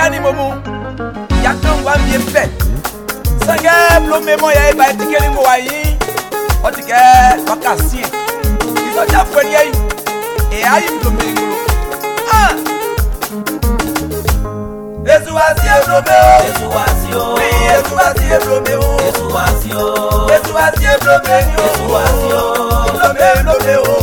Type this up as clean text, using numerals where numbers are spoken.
ni momu ya kan wa bien fait sangue blomé mo ya ba tikeli mo wayi o tike wakasi iso ja fori yi e ayi blomé ngolo ah Esuwasi blomé Esuwasi blomé Esuwasi blomé blomé